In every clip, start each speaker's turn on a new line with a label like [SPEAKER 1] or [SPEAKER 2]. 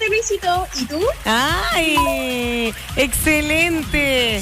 [SPEAKER 1] Luisito. ¿Y tú?
[SPEAKER 2] ¡Ay! ¡Excelente!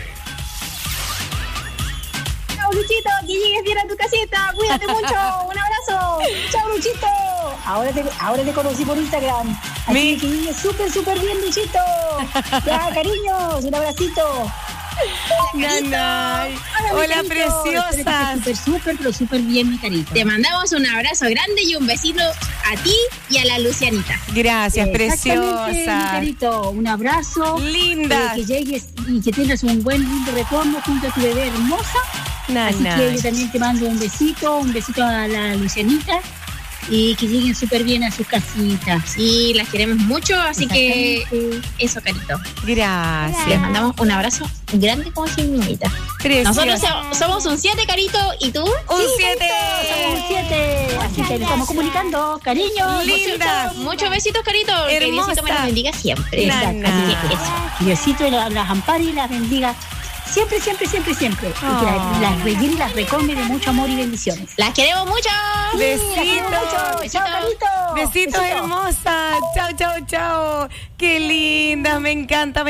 [SPEAKER 1] Chao, Luchito, que llegues bien a tu casita. Cuídate mucho. Un abrazo. Chao, Luchito. Ahora te conocí por Instagram. Así que llegues súper bien, Luchito. Ya, cariños. Un abracito.
[SPEAKER 2] Nanay. Hola, preciosas.
[SPEAKER 1] Súper bien, mi carita. Te mandamos un abrazo grande y un besito a ti y a la Lucianita.
[SPEAKER 2] Gracias, preciosa.
[SPEAKER 1] Mi carito, un abrazo.
[SPEAKER 2] Linda.
[SPEAKER 1] Que llegues y que tengas un buen lindo retorno junto a tu bebé hermosa. Así que yo también te mando un besito a la Lucianita. Y que lleguen súper bien a sus casitas. Sí, las queremos mucho, así que eso, carito.
[SPEAKER 2] Gracias.
[SPEAKER 1] Les mandamos un abrazo grande como su mamita. Nosotros somos un 7, carito, ¿y tú?
[SPEAKER 2] Un 7.
[SPEAKER 1] Somos un 7. Así que nos estamos comunicando. Cariño.
[SPEAKER 2] Linda.
[SPEAKER 1] Muchos besitos, carito.
[SPEAKER 2] Hermosa.
[SPEAKER 1] Que Diosito me las bendiga siempre.
[SPEAKER 2] Exacto.
[SPEAKER 1] Así que eso. Que Diosito las ampare y las bendiga. Siempre. Y que las rellene y las recome de mucho amor y bendiciones. Las queremos mucho.
[SPEAKER 2] Besitos.
[SPEAKER 1] Chao, carito.
[SPEAKER 2] Besitos, hermosa. Chao. Qué linda. Me encanta.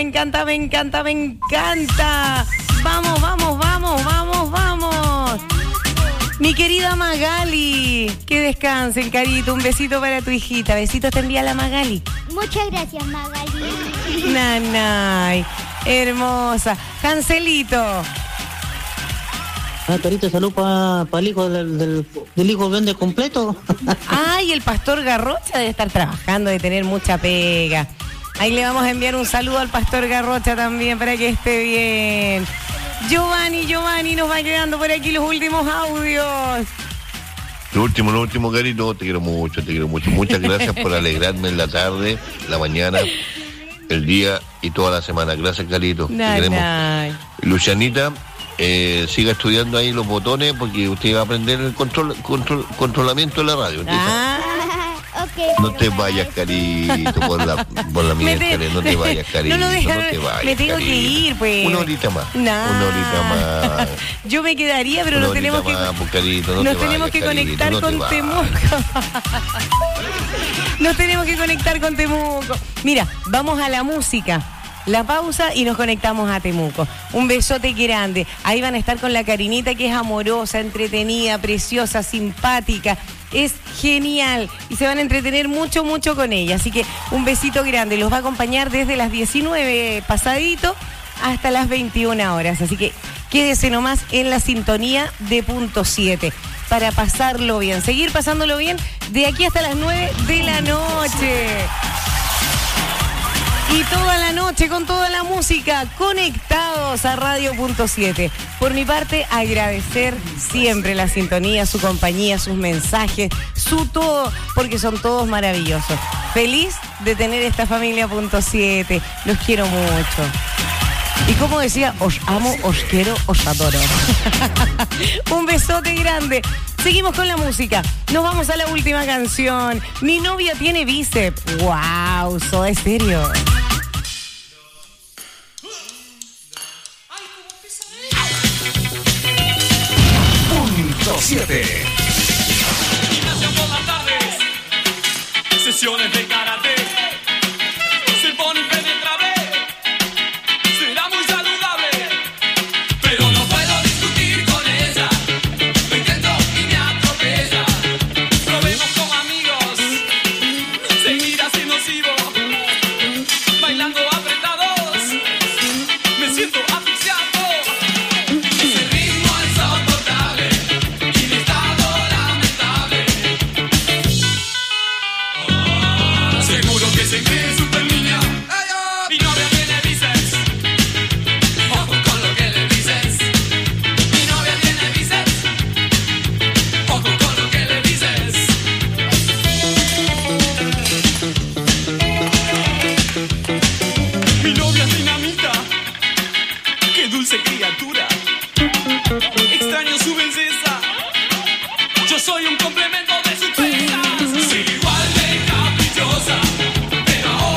[SPEAKER 2] Vamos. Mi querida Magali. Que descansen, carito. Un besito para tu hijita. Besitos te envía la Magali.
[SPEAKER 3] Muchas gracias, Magali.
[SPEAKER 2] Nanay. Hermosa. Cancelito.
[SPEAKER 4] Carito, salud para el hijo del hijo vende completo.
[SPEAKER 2] Ay, el pastor Garrocha debe estar trabajando, de tener mucha pega. Ahí le vamos a enviar un saludo al pastor Garrocha también para que esté bien. Giovanni nos va quedando por aquí los últimos audios.
[SPEAKER 5] Lo último, Carito, te quiero mucho. Muchas gracias por alegrarme en la tarde, la mañana, el día y toda la semana. Gracias, Carito. Te queremos. Lucianita, siga estudiando ahí los botones porque usted va a aprender el controlamiento de la radio.
[SPEAKER 3] Okay,
[SPEAKER 5] no te vayas, Carito, por la miércoles, no te vayas, Carito, no te vayas.
[SPEAKER 2] Me tengo que ir, pues.
[SPEAKER 5] Una horita más.
[SPEAKER 2] Yo me quedaría, pero nos tenemos que conectar con Temuco. Nos tenemos que conectar con Temuco. Mira, vamos a la música. La pausa y nos conectamos a Temuco. Un besote grande. Ahí van a estar con la Karinita, que es amorosa, entretenida, preciosa, simpática. Es genial y se van a entretener mucho con ella. Así que un besito grande. Los va a acompañar desde las 19 pasadito hasta las 21 horas. Así que quédese nomás en la sintonía de Punto 7 para pasarlo bien. Seguir pasándolo bien de aquí hasta las 9 de la noche. Y toda la noche con toda la música conectados a Radio Punto 7. Por mi parte, agradecer siempre la sintonía, su compañía, sus mensajes, su todo, porque son todos maravillosos. Feliz de tener esta familia Punto 7. Los quiero mucho. Y como decía, os amo, os quiero, os adoro. Un besote grande. Seguimos con la música. Nos vamos a la última canción. Mi novia tiene bíceps. ¡Wow! Soda Stereo.
[SPEAKER 6] Punto 7.
[SPEAKER 7] Gimnasio por las tardes. Sesiones de karate. Se pone impenetrable. Será muy saludable. Pero no puedo discutir con ella. Lo intento y me atropella. Probemos como amigos. Seguir así nocivo. Bailando apretados. Me siento asfixiado. Ese ritmo insoportable. Y mi estado lamentable. Seguro que se cree super niña. Mi novia tiene bíceps. Ojo con lo que le dices. Mi novia tiene bíceps. Ojo con lo que le dices. Mi novia es dinamita. Qué dulce criatura. Extraño su belleza. Yo soy un complemento de su belleza. Sigue igual de caprichosa, pero ahora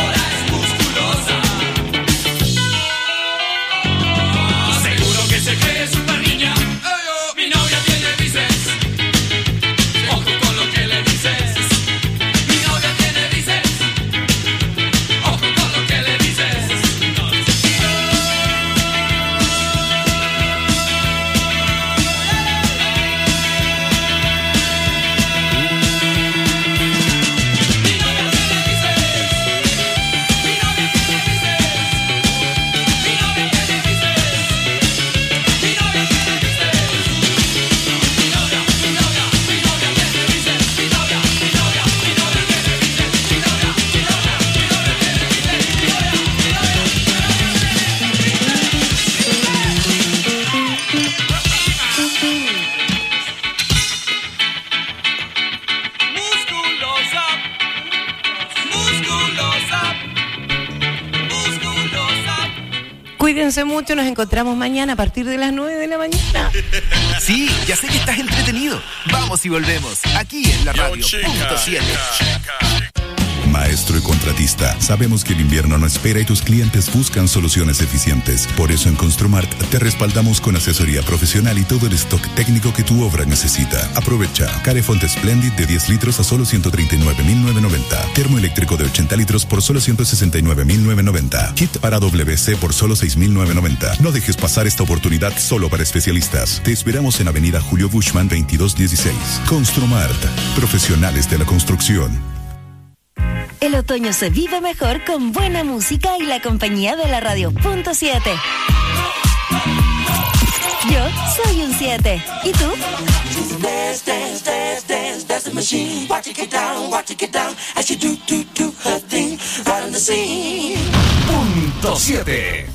[SPEAKER 2] Cuídense mucho, nos encontramos mañana a partir de las 9 de la mañana.
[SPEAKER 6] Sí, ya sé que estás entretenido. Vamos y volvemos, aquí en la radio. Punto 7.
[SPEAKER 8] Maestro y contratista, sabemos que el invierno no espera y tus clientes buscan soluciones eficientes. Por eso en Construmart te respaldamos con asesoría profesional y todo el stock técnico que tu obra necesita. Aprovecha. Carefont Splendid de 10 litros a solo 139.990. Termoeléctrico de 80 litros por solo 169.990. Kit para WC por solo 6.990. No dejes pasar esta oportunidad solo para especialistas. Te esperamos en Avenida Julio Bushman 2216. Construmart. Profesionales de la construcción.
[SPEAKER 9] El otoño se vive mejor con buena música y la compañía de la radio. Punto 7. Yo soy un 7. ¿Y tú?
[SPEAKER 6] Punto 7.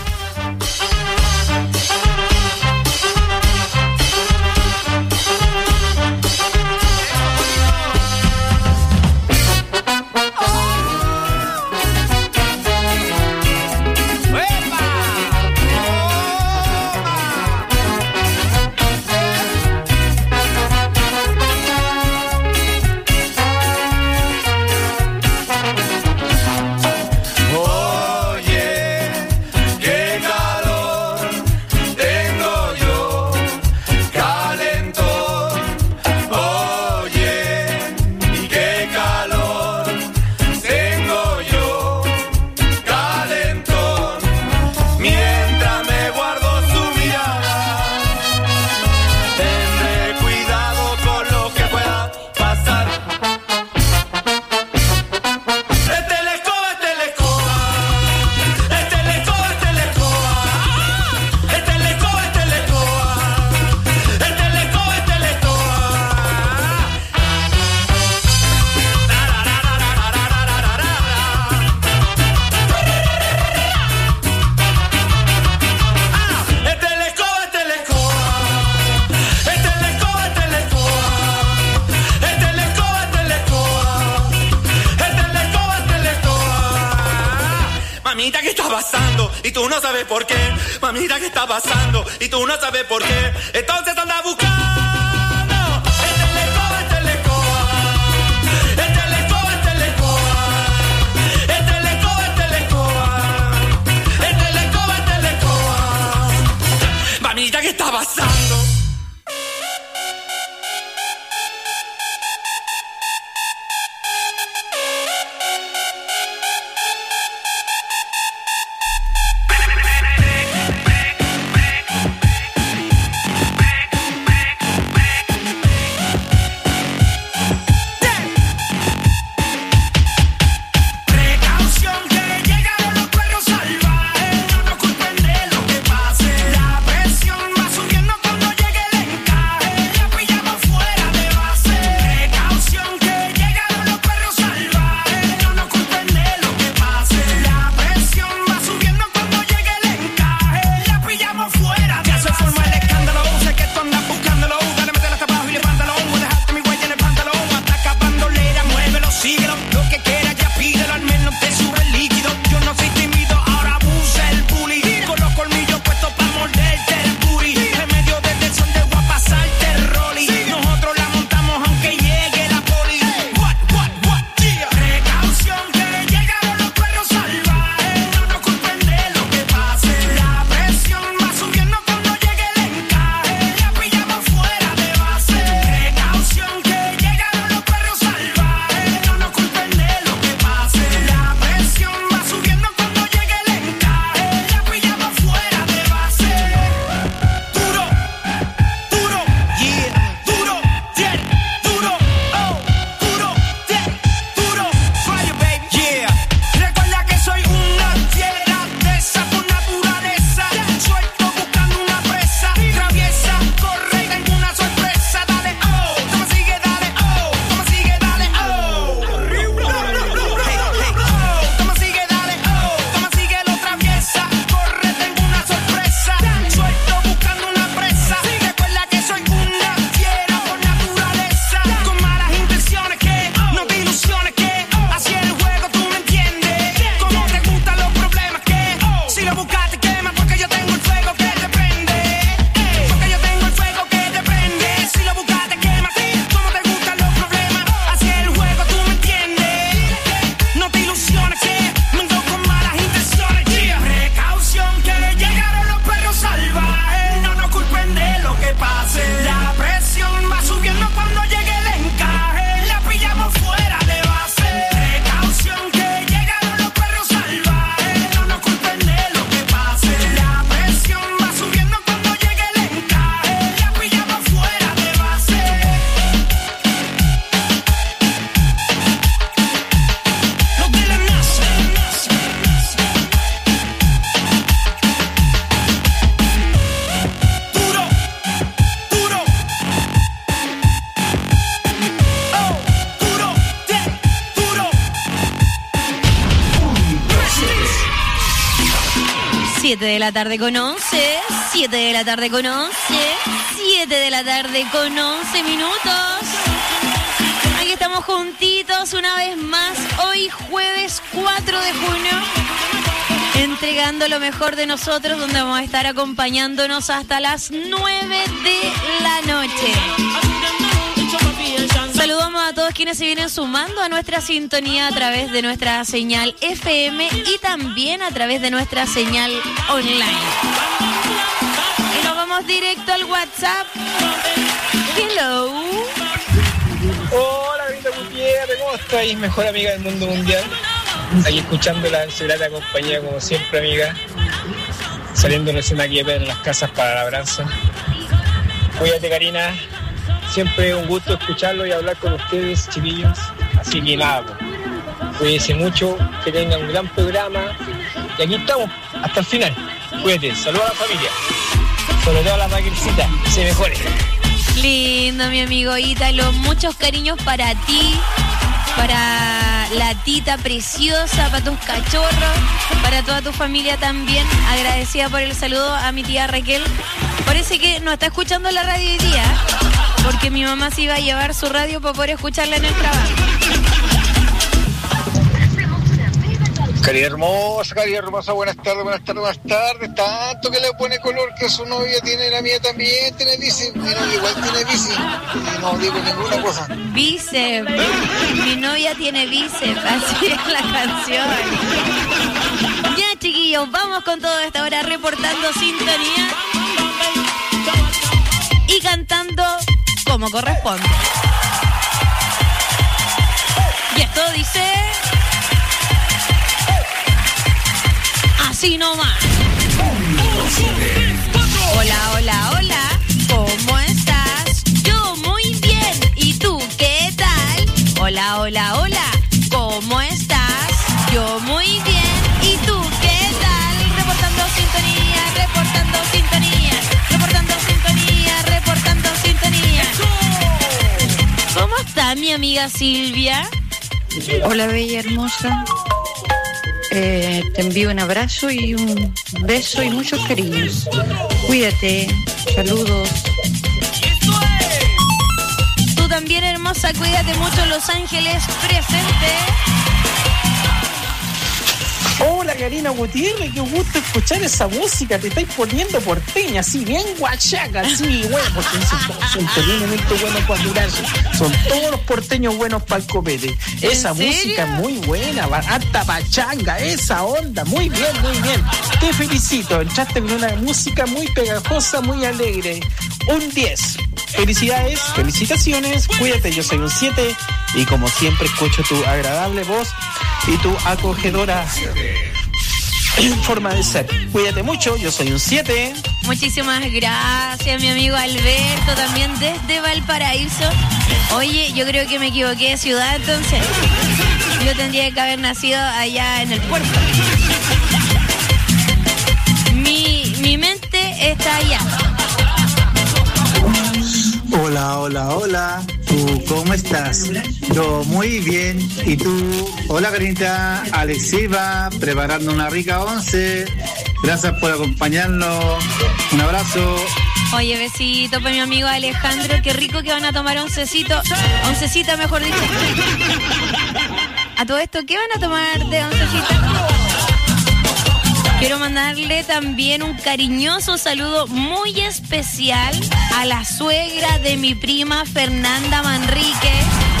[SPEAKER 7] Mamita, ¿qué está pasando? Y tú no sabes por qué. Mamita, ¿qué está pasando? Y tú no sabes por qué. Entonces anda buscando. Este le escoba, este le escoba. Este le escoba, este le escoba. Este le escoba, este le escoba. Este le escoba, este le escoba. Mamita, ¿qué está pasando?
[SPEAKER 10] Subiendo 7 de la tarde con 11, 7 de la tarde con 11, 7 de la tarde con 11 minutos. Aquí estamos juntitos una vez más, hoy jueves 4 de junio, entregando lo mejor de nosotros, donde vamos a estar acompañándonos hasta las 9 de la noche. Saludamos a todos quienes se vienen sumando a nuestra sintonía a través de nuestra señal FM y también a través de nuestra señal online. Y nos vamos directo al WhatsApp. Hello.
[SPEAKER 11] Hola, Grita Gutiérrez, ¿cómo estáis? Mejor amiga del mundo mundial. Aquí escuchándola en su grata compañía, como siempre, amiga. Saliendo recién aquí en las casas para la labranza. Cuídate, Karina. Siempre un gusto escucharlo y hablar con ustedes, chiquillos. Así que nada, pues, cuídense mucho, que tengan un gran programa. Y aquí estamos, hasta el final. Cuídate, saludos a la familia. Sobre todo a la maquilcita, que se mejore.
[SPEAKER 10] Lindo, mi amigo Ítalo. Muchos cariños para ti, para la tita preciosa, para tus cachorros, para toda tu familia también. Agradecida por el saludo a mi tía Raquel. Parece que no está escuchando la radio hoy día, porque mi mamá se iba a llevar su radio para poder escucharla en el trabajo.
[SPEAKER 11] Cari hermosa, buenas tardes. Tanto que le pone color que su novia tiene, la mía también tiene bici. Mi novia igual tiene bici. No digo ninguna cosa.
[SPEAKER 10] Bíceps. Mi novia tiene bíceps. Así es la canción. Ya, chiquillos, vamos con todo esta hora reportando sintonía y cantando como corresponde. Y esto dice... así nomás. Hola, ¿cómo estás? Yo muy bien, ¿y tú qué tal? Hola, ¿cómo estás? Yo muy bien, ¿y tú qué tal? Reportando sintonía. ¿Cómo está mi amiga Silvia?
[SPEAKER 12] Hola, bella hermosa. Te envío un abrazo y un beso y muchos cariños. Cuídate. Saludos.
[SPEAKER 10] Tú también, hermosa, cuídate mucho. Los Ángeles presente.
[SPEAKER 13] Hola, Karina Gutiérrez, qué gusto escuchar esa música. Te estáis poniendo porteña, así bien guachaca, sí, bueno, porque son terriblemente buenos para curarse. Son todos los porteños buenos para el copete. Esa música es muy buena, harta pachanga, esa onda, muy bien. Te felicito, entraste con una música muy pegajosa, muy alegre. Un 10. Felicidades, felicitaciones, cuídate, yo soy un 7 y como siempre escucho tu agradable voz y tu acogedora forma de ser. Cuídate mucho, yo soy un 7.
[SPEAKER 10] Muchísimas gracias, mi amigo Alberto, también desde Valparaíso. Oye, yo creo que me equivoqué de ciudad, entonces yo tendría que haber nacido allá en el puerto. Mi mente está allá.
[SPEAKER 14] Hola. ¿Tú cómo estás? Yo muy bien. ¿Y tú? Hola, Karinita. Alex Silva, preparando una rica once. Gracias por acompañarnos. Un abrazo.
[SPEAKER 10] Oye, besito para mi amigo Alejandro. Qué rico que van a tomar oncecita, mejor dicho. A todo esto, ¿qué van a tomar de oncecita? Quiero mandarle también un cariñoso saludo muy especial a la suegra de mi prima Fernanda Manrique.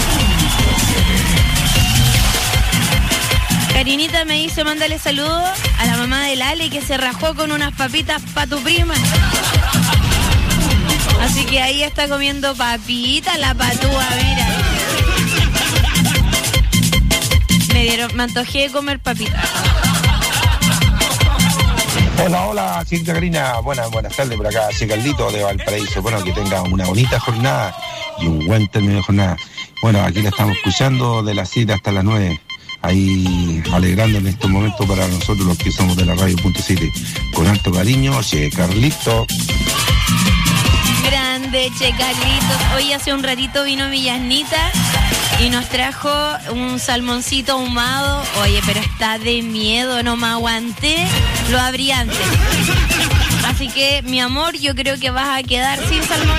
[SPEAKER 10] Karinita me dice, mándale saludo a la mamá del Ale que se rajó con unas papitas para tu prima. Así que ahí está comiendo papitas la patúa, mira. Me antojé de comer papitas.
[SPEAKER 15] Hola, chiquita Karina. Buenas tardes por acá, soy Carlito de Valparaíso. Bueno, que tenga una bonita jornada y un buen término de jornada. Bueno, aquí la estamos escuchando de las 7 hasta las 9. Ahí alegrando en estos momentos para nosotros los que somos de la radio Punto 7. Con alto cariño, Che Carlito.
[SPEAKER 10] Grande, Che Carlitos. Hoy hace un ratito vino mi Yasnita Y nos trajo un salmoncito ahumado. Oye, pero está de miedo, no me aguanté. Lo abrí antes. Así que, mi amor, yo creo que vas a quedar sin salmón.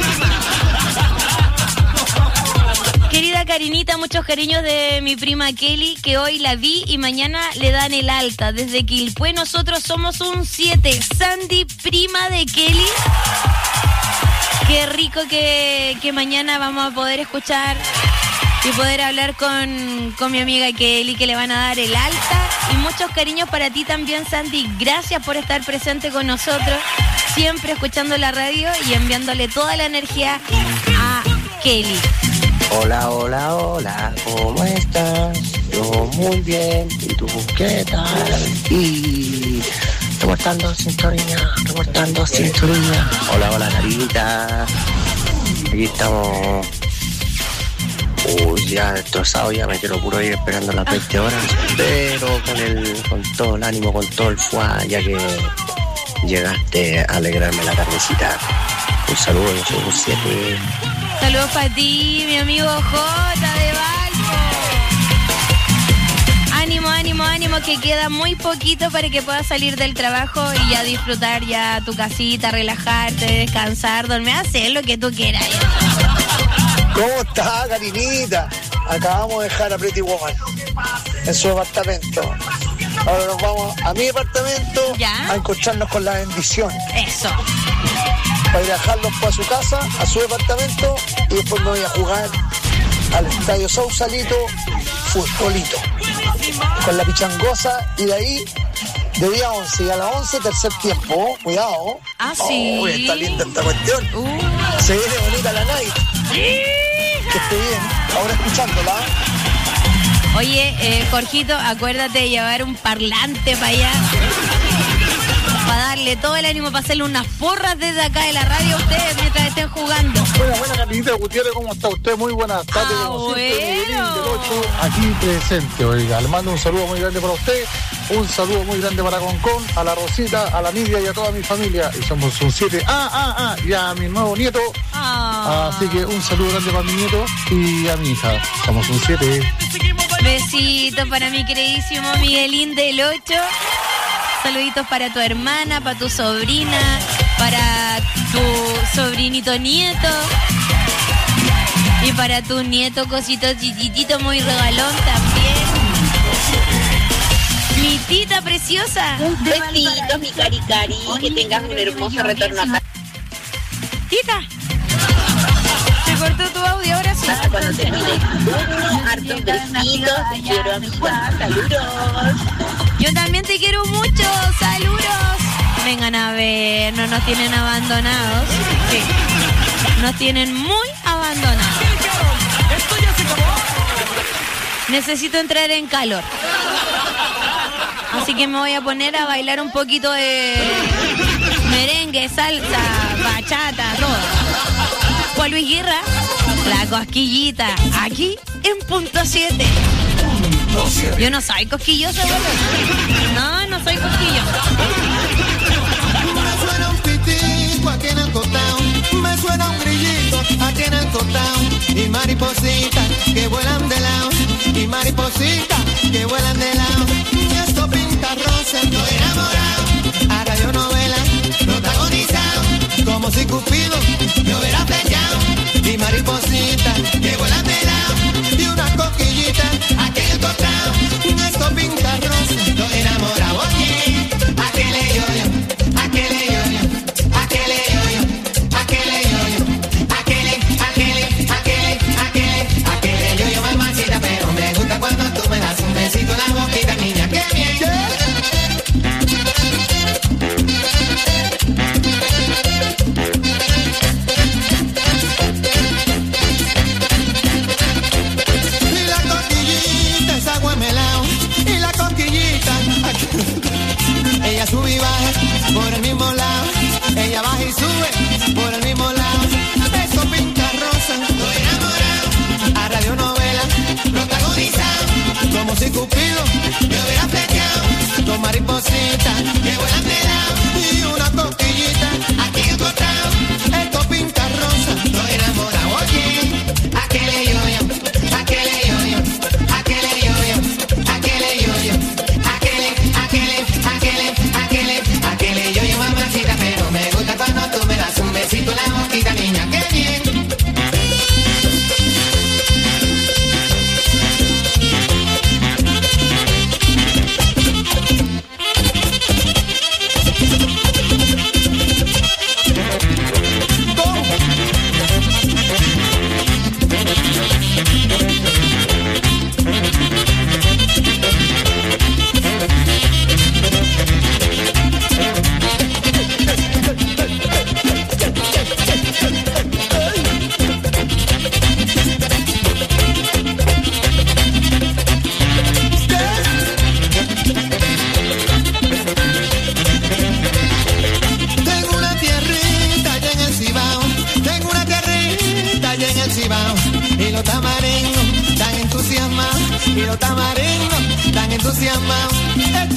[SPEAKER 10] Querida Karinita, muchos cariños de mi prima Kelly, que hoy la vi y mañana le dan el alta. Desde Quilpué nosotros somos un 7. Sandy, prima de Kelly. Qué rico que mañana vamos a poder escuchar y poder hablar con mi amiga Kelly, que le van a dar el alta. Y muchos cariños para ti también, Sandy. Gracias por estar presente con nosotros, siempre escuchando la radio y enviándole toda la energía a Kelly.
[SPEAKER 16] Hola, hola, hola, ¿cómo estás? Yo muy bien, ¿y tú qué tal? Y reportando sintonía. Hola, hola, Carita. Aquí estamos. Uy, ya destrozado, ya me quiero puro ir esperando las 20 horas, pero con todo el ánimo, con todo el fuá, ya que llegaste a alegrarme la tardecita. Un saludo, yo soy un 7.
[SPEAKER 10] Saludos para ti, mi amigo J de Valpo. Ánimo, que queda muy poquito para que puedas salir del trabajo y ya disfrutar ya tu casita, relajarte, descansar, dormir, hacer lo que tú quieras.
[SPEAKER 17] ¿Cómo está, Karinita? Acabamos de dejar a Pretty Woman en su departamento. Ahora nos vamos a mi departamento a encontrarnos con la bendición.
[SPEAKER 10] Eso.
[SPEAKER 17] Para ir a dejarlos para su casa, a su departamento, y después me voy a jugar al Estadio Sausalito, futbolito, con la pichangosa, y de ahí de día 11 y a las 11 tercer tiempo. Cuidado.
[SPEAKER 10] Ah, sí.
[SPEAKER 17] Oh, está linda esta cuestión. Se viene bonita la night. Que esté bien. Ahora escuchándola.
[SPEAKER 10] Oye, Jorgito, acuérdate de llevar un parlante para allá. Para darle todo el ánimo, para hacerle unas porras desde acá de la radio a ustedes mientras estén jugando.
[SPEAKER 18] Buena, Carlita Gutiérrez, ¿cómo está usted? Muy buenas tardes, como siempre, Miguelín del 8, aquí presente, oiga. Le mando un saludo muy grande para usted, un saludo muy grande para Concón, a la Rosita, a la Nidia y a toda mi familia. Y somos un 7. Y a mi nuevo nieto. Así que un saludo grande para mi nieto y a mi hija. Somos un 7.
[SPEAKER 10] Besito para mi queridísimo Miguelín del 8. Saluditos para tu hermana, para tu sobrina, para tu sobrinito nieto y para tu nieto cosito chiquitito muy regalón también. Mi tita preciosa.
[SPEAKER 19] Besitos, mi cari, que tengas un hermoso retorno acá.
[SPEAKER 10] Tita, se cortó tu audio, ahora sí.
[SPEAKER 19] Cuando termine el turno, hartos besitos, te quiero, amiga, saludos.
[SPEAKER 10] Yo también te quiero mucho, saludos. Vengan a ver, no nos tienen abandonados. Sí, nos tienen muy abandonados. Necesito entrar en calor. Así que me voy a poner a bailar un poquito de merengue, salsa, bachata, todo. Juan Luis Guerra, la cosquillita, aquí en punto 7. Yo no soy cosquillosa, boludo. No soy cosquillosa.
[SPEAKER 20] Me suena un pitico aquí en el cotao, me suena un grillito aquí en el cotao, y maripositas que vuelan de lado, y maripositas que vuelan de lado. Y esto pinta rosa, estoy enamorado, a radionovela protagonizado, como si Cupido me hubiera flechado, y maripositas que vuelan de lado, y una coquillita aquí en el cotao. Esto pinta rosa, estoy enamorado, oye, a que le yo-yo, a que le yo-yo, a que le yo-yo, a que le yo-yo, a que le yo-yo, mamacita, pero me gusta cuando tú me das un besito en la boquita, niña, que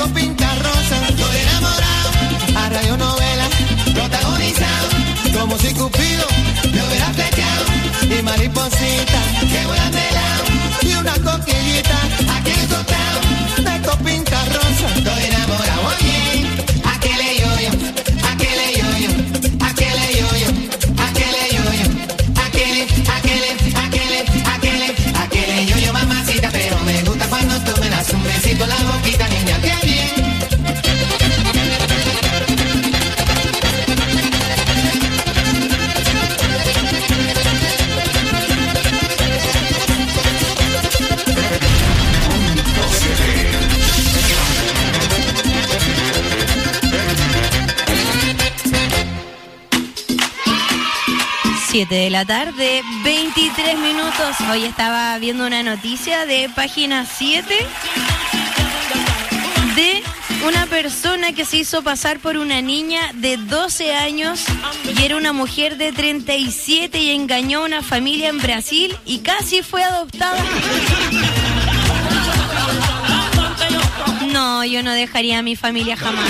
[SPEAKER 20] esto pinta rosa. Estoy enamorado, a radionovela, protagonizado, como si Cupido me hubiera flechado. Y maripositas que vuelan de lado, y una coquillita aquí en el costado. De esto pinta rosa. Estoy enamorado, oye, aquele yo-yo, aquele yo-yo, aquele yo-yo, aquele yo-yo, aquele yo-yo, mamacita. Pero me gusta cuando tú me das un besito en la boquita, niña, qué bien.
[SPEAKER 10] 7 de la tarde, 23 minutos. Hoy estaba viendo una noticia de página 7 de una persona que se hizo pasar por una niña de 12 años y era una mujer de 37 y engañó a una familia en Brasil y casi fue adoptada. No, yo no dejaría a mi familia jamás.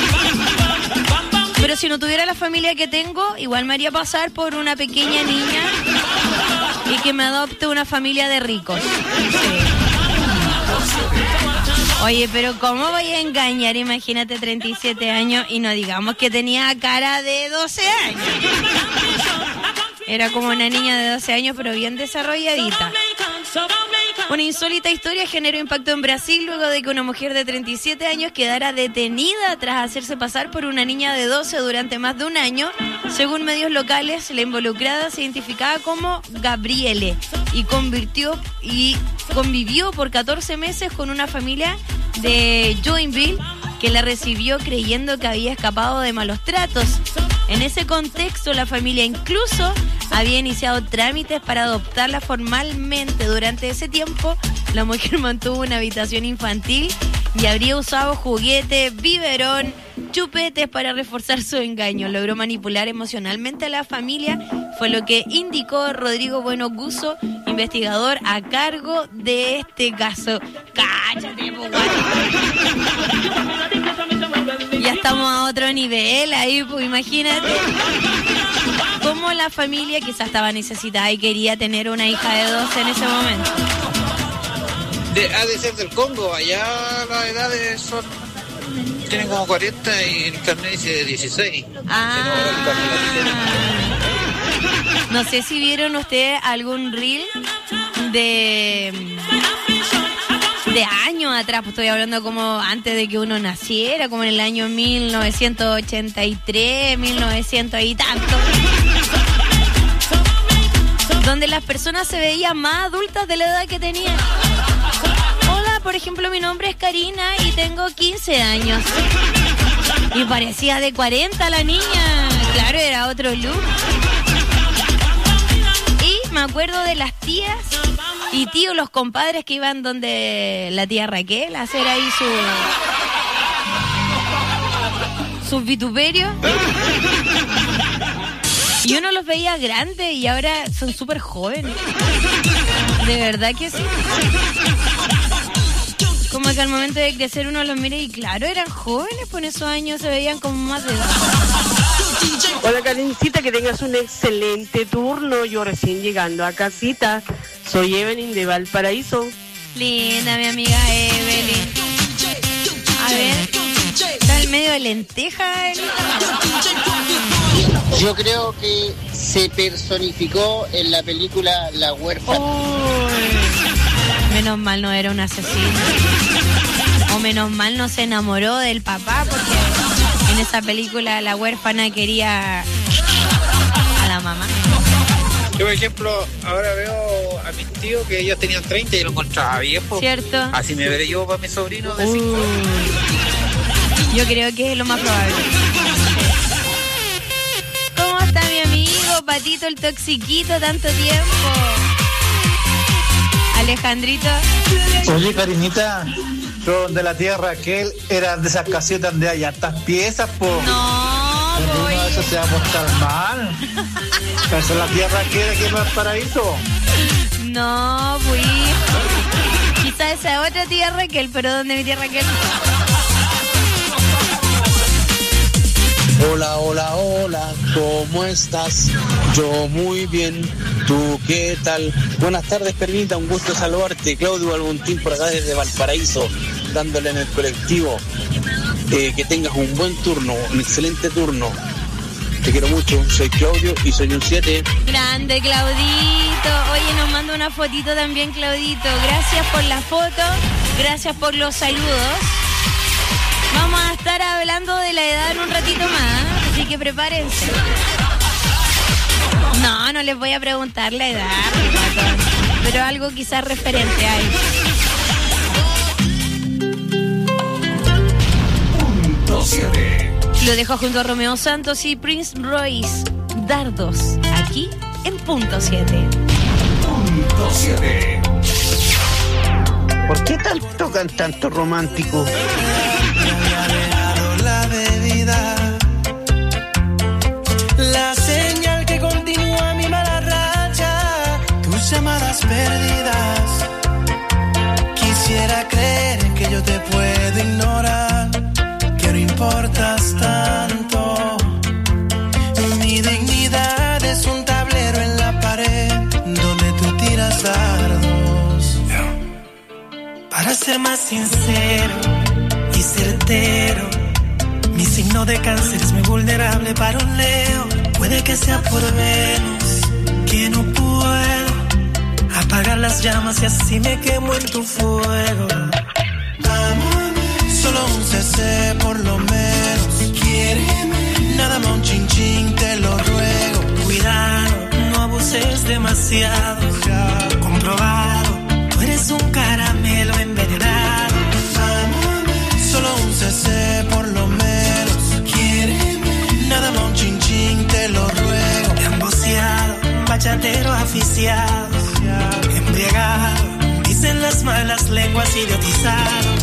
[SPEAKER 10] Pero si no tuviera la familia que tengo, igual me haría pasar por una pequeña niña y que me adopte una familia de ricos. Sí. Oye, pero ¿cómo voy a engañar? Imagínate 37 años y no digamos que tenía cara de 12 años. Era como una niña de 12 años, pero bien desarrolladita. Una insólita historia generó impacto en Brasil luego de que una mujer de 37 años quedara detenida tras hacerse pasar por una niña de 12 durante más de un año. Según medios locales, la involucrada se identificaba como Gabriele y convivió por 14 meses con una familia de Joinville que la recibió creyendo que había escapado de malos tratos. En ese contexto, la familia incluso había iniciado trámites para adoptarla formalmente. Durante ese tiempo, la mujer mantuvo una habitación infantil y habría usado juguetes, biberón, chupetes para reforzar su engaño. Logró manipular emocionalmente a la familia, fue lo que indicó Rodrigo Bueno Guso, investigador a cargo de este caso. ¡Cállate, po, guay! Ya estamos a otro nivel ahí, pues imagínate cómo la familia quizás estaba necesitada y quería tener una hija de 12 en ese momento.
[SPEAKER 13] Ha de ser del Congo, allá las edades son... Tienen como 40 y el carnet dice 16.
[SPEAKER 10] No sé si vieron ustedes algún reel de años atrás, pues estoy hablando como antes de que uno naciera, como en el año 1983, 1900 y tanto, donde las personas se veían más adultas de la edad que tenían. Hola, por ejemplo, mi nombre es Karina y tengo 15 años. Y parecía de 40 la niña. Claro, era otro look. Y me acuerdo de las tías y tíos, los compadres que iban donde la tía Raquel a hacer ahí sus vituperios. Y uno los veía grandes y ahora son súper jóvenes. De verdad que sí. Como que al momento de crecer uno los mira y claro, eran jóvenes, pues en esos años se veían como más de edad.
[SPEAKER 21] Hola Karencita, que tengas un excelente turno. Yo recién llegando a casita. Soy Evelyn de Valparaíso.
[SPEAKER 10] Linda, mi amiga Evelyn. A ver, está en medio de lenteja.
[SPEAKER 22] Yo creo que se personificó en la película La Huérfana.
[SPEAKER 10] Menos mal no era un asesino. O menos mal no se enamoró del papá, porque en esa película la huérfana quería a la mamá.
[SPEAKER 13] Yo, por ejemplo, ahora veo a mis tíos que ellos tenían 30 y lo encontraba viejo.
[SPEAKER 10] ¿Cierto?
[SPEAKER 13] Así me veré yo para mis sobrinos de 5 años.
[SPEAKER 10] Yo creo que es lo más probable. ¿Cómo está mi amigo Patito el Toxiquito? Tanto tiempo. Alejandrito.
[SPEAKER 14] Oye, Karinita, yo de la tía Raquel era de esas casetas donde hay hartas piezas, po.
[SPEAKER 10] No,
[SPEAKER 14] pues. Eso se va a portar mal. Esa es la tía Raquel aquí en Valparaíso.
[SPEAKER 10] No, pues. Quizás esa otra tía Raquel, pero ¿dónde mi tía Raquel?
[SPEAKER 1] ¿cómo estás? Yo muy bien, ¿tú qué tal? Buenas tardes, Carlita, un gusto saludarte. Claudio Albuntín por acá desde Valparaíso, dándole en el colectivo. Que tengas un buen turno, un excelente turno. Te quiero mucho, soy Claudio y soy un 7.
[SPEAKER 10] Grande, Claudito. Oye, nos manda una fotito también, Claudito. Gracias por la foto, gracias por los saludos. Vamos a estar hablando de la edad en un ratito más, así que prepárense. No les voy a preguntar la edad, pero algo quizás referente a eso.
[SPEAKER 7] Punto 7.
[SPEAKER 10] Lo dejo junto a Romeo Santos y Prince Royce. Dardos, aquí en Punto 7.
[SPEAKER 7] Punto 7.
[SPEAKER 1] ¿Por qué tocan tanto romántico?
[SPEAKER 20] La bebida, la señal que continúa mi mala racha, tus llamadas perdidas. Quisiera creer que yo te puedo ignorar, que no importas tanto. Mi dignidad es un tablero en la pared donde tú tiras dardos. Para ser más sincero y certero, mi signo de cáncer es muy vulnerable para un Leo. Puede que sea por Venus, que no puedo apagar las llamas y así me quemo en tu fuego. Solo un CC por lo menos, quiéreme. Nada más un chin chin, te lo ruego. Cuidado, no abuses demasiado, ya comprobado. Tú eres un caramelo envenenado. Solo un CC por lo menos, quiéreme. Nada más un chin chin, te lo ruego. Emboceado, bachatero aficiado, embriagado, dicen las malas lenguas, idiotizado.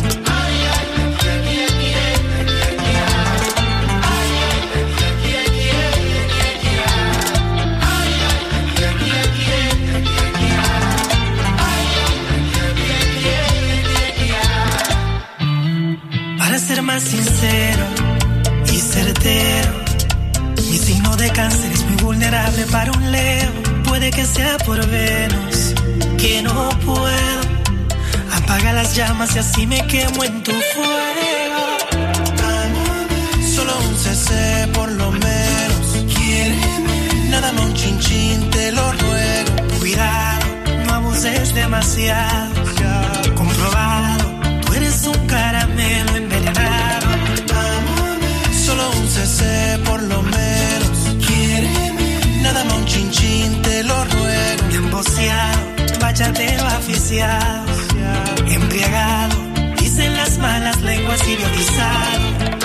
[SPEAKER 20] Para ser más sincero y certero, mi signo de cáncer es muy vulnerable para un Leo. Puede que sea por Venus, que no puedo apagar las llamas y así me quemo en tu fuego. Solo un CC por lo menos, quiéreme. Nada más un chin chin, te lo ruego. Cuidado, no abuses demasiado, ya comprobado. Tú eres un caramelo envenenado. Solo un CC por lo menos, quiéreme. Nada más un chin chin, te lo ruego. Emboceado, bachatero aficiado, embriagado, dicen las malas lenguas, idiotizado.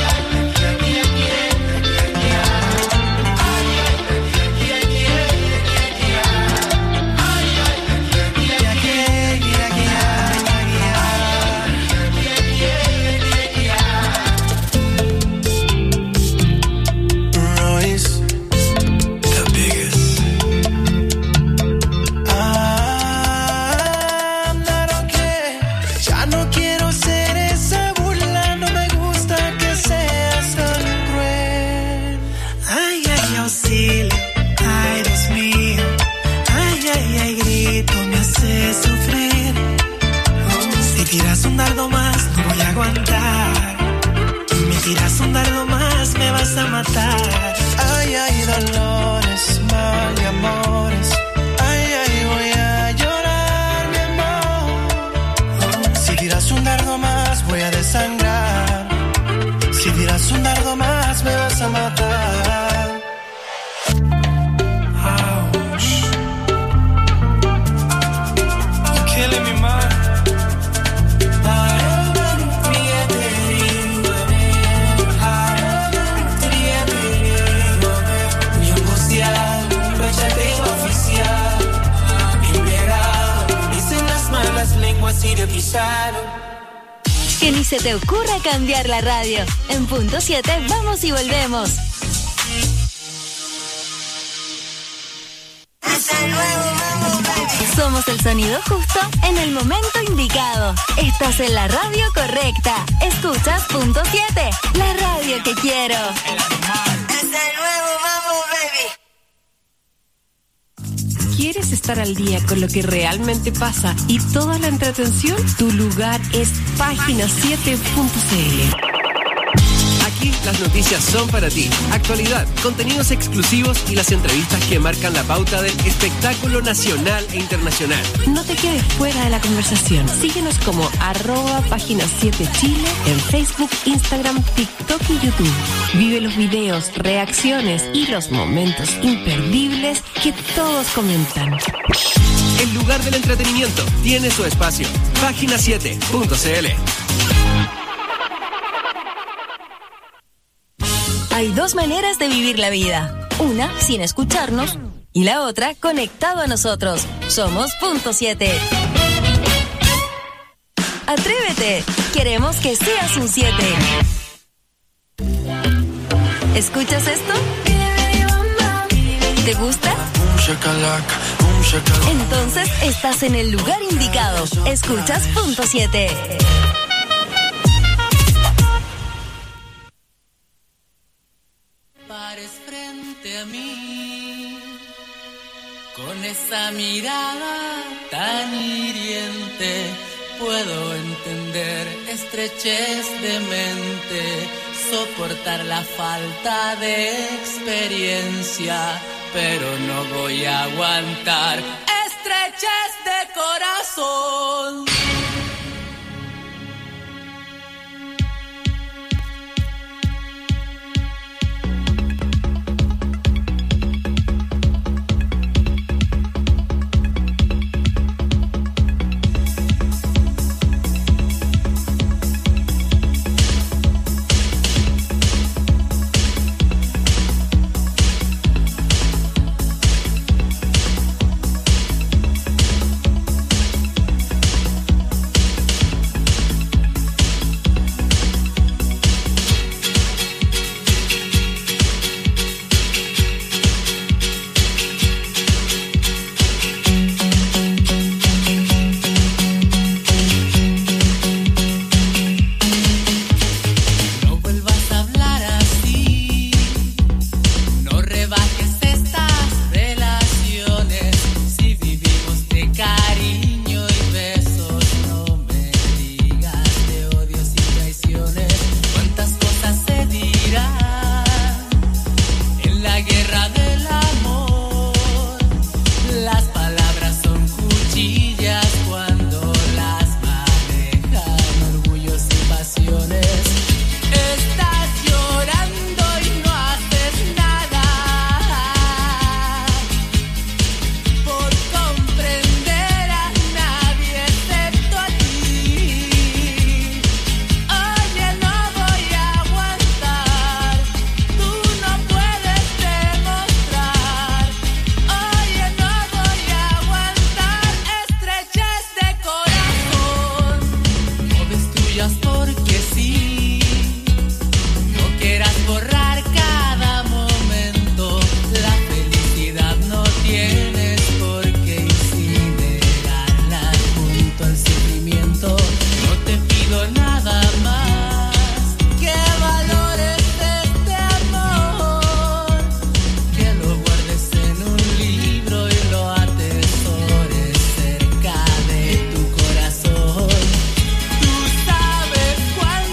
[SPEAKER 20] Tiras un dardo más, no voy a aguantar. Me tiras un dardo más, me vas a matar. Ay, ay, dolores, mal y amores. Ay, ay, voy a llorar, mi amor. Si tiras un dardo más, voy a desangrar. Si tiras un dardo más, me vas a matar. Ouch. You're killing me, man.
[SPEAKER 9] Que ni se te ocurra cambiar la radio. En Punto 7 vamos y volvemos. Somos el sonido justo en el momento indicado. Estás en la radio correcta. Escuchas Punto 7, la radio que quiero.
[SPEAKER 20] Es el nuevo Mambo
[SPEAKER 3] estar al día con lo que realmente pasa y toda la entretención, tu lugar es página7.cl.
[SPEAKER 4] Aquí las noticias son para ti. Actualidad, contenidos exclusivos y las entrevistas que marcan la pauta del espectáculo nacional e internacional.
[SPEAKER 3] No te quedes fuera de la conversación. Síguenos como @página7chile en Facebook, Instagram, TikTok y YouTube. Vive los videos, reacciones y los momentos imperdibles que todos comentan.
[SPEAKER 4] El lugar del entretenimiento tiene su espacio. Página7.cl.
[SPEAKER 9] Hay dos maneras de vivir la vida. Una, sin escucharnos, y la otra, conectado a nosotros. Somos Punto 7. Atrévete. Queremos que seas un 7. ¿Escuchas esto? ¿Te gusta? Entonces estás en el lugar indicado. Escuchas Punto 7.
[SPEAKER 7] Pares frente a mí con esa mirada tan hiriente, puedo entender estrechez de mente, soportar la falta de experiencia, pero no voy a aguantar estrechez de corazón.